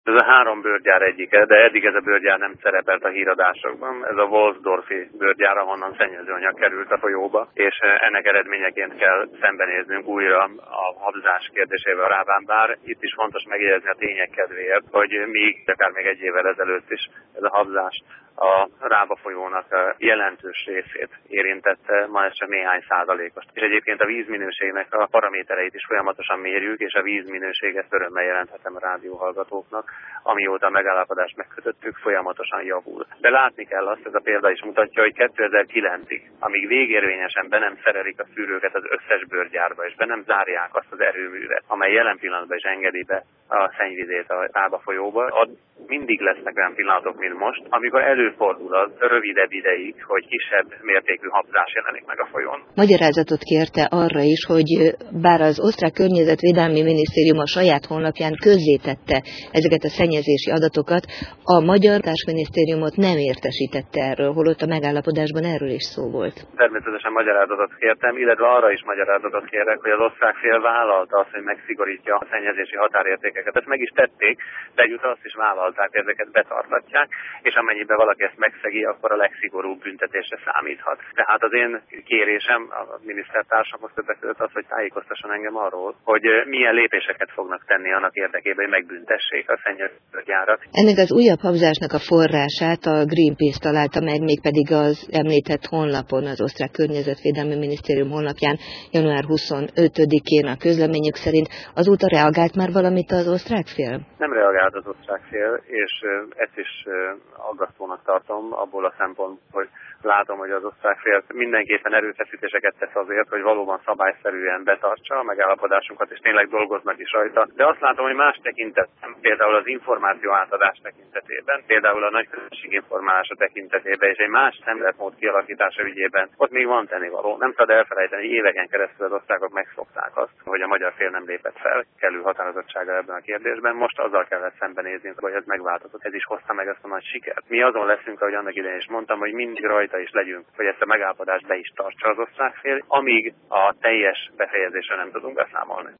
Ez a 3 bőrgyár egyike, de eddig ez a bőrgyár nem szerepelt a híradásokban. Ez a Wolfsdorfi bőrgyár, ahonnan szennyezőanyag került a folyóba, és ennek eredményeként kell szembenéznünk újra a habzás kérdésével Ráván, bár itt is fontos megjegyezni a tények kedvéért, hogy akár még egy évvel ezelőtt is ez a habzás a Rába folyónak a jelentős részét érintette, ma ez csak néhány százalékos. És egyébként a vízminőségnek a paramétereit is folyamatosan mérjük, és a vízminőséget örömmel jelenthetem a rádióhallgatóknak, amióta a megállapodást megkötöttük, folyamatosan javul. De látni kell azt, ez a példa is mutatja, hogy 2009-ig, amíg végérvényesen be nem szerelik a szűrőket az összes bőrgyárba, és be nem zárják azt az erőművet, amely jelen pillanatban is engedi be a szennyvizét a Rába folyóba, mindig lesznek olyan pillanatok, mint most, amikor előfordul az rövidebb ideig, hogy kisebb mértékű habzás jelenik meg a folyón. Magyarázatot kérte arra is, hogy bár az osztrák környezetvédelmi minisztérium a saját honlapján közzétette ezeket a szennyezési adatokat, a magyar társminisztériumot nem értesítette erről, holott a megállapodásban erről is szó volt. Természetesen magyarázatot kértem, illetve arra is magyarázatot kérek, hogy az osztrák fél vállalta azt, hogy megszigorítja a szennyezési határértékeket. Ezt meg is tették, de egyúttal azt is vállalták, hogy ezeket betartatják, és amennyiben valaki ezt megszegi, akkor a legszigorúbb büntetésre számíthat. Tehát az én kérésem a minisztertársamhoz többek között az, hogy tájékoztasson engem arról, hogy milyen lépéseket fognak tenni annak érdekében, hogy megbüntessék a szennyezőgyárat. Ennek az újabb habzásnak a forrását a Greenpeace találta meg, mégpedig az említett honlapon, az osztrák környezetvédelmi minisztérium honlapján január 25-én a közleményük szerint. Azóta reagált már valamit az osztrák fél? Nem reagált az osztrák fél, és ezt is aggasztónak tartom abból a szempontból, hogy látom, hogy az osztrák fél mindenképpen erőfeszítéseket tesz azért, hogy valóban szabályszerűen betartsa a megállapodásunkat, és tényleg dolgoznak is rajta. De azt látom, hogy más tekintetben, például az információ átadás tekintetében, például a nagyközönség informálása tekintetében, és egy más szemléletmód kialakítása ügyében, ott még van tennivaló. Nem szabad elfelejteni, hogy éveken keresztül az osztrákok megszokták azt, hogy a magyar fél nem lépett fel kellő határozottsággal ebben a kérdésben. Most azzal kellett szembenézni, hogy ez megváltozott. Ez is hozta meg ezt a nagy sikert. Mi azon leszünk, ahogy annak idején is mondtam, hogy mindig rajta is legyünk, hogy ezt a megállapodást be is tartsa az osztrák fél, amíg a teljes befejezésre nem tudunk beszámolni.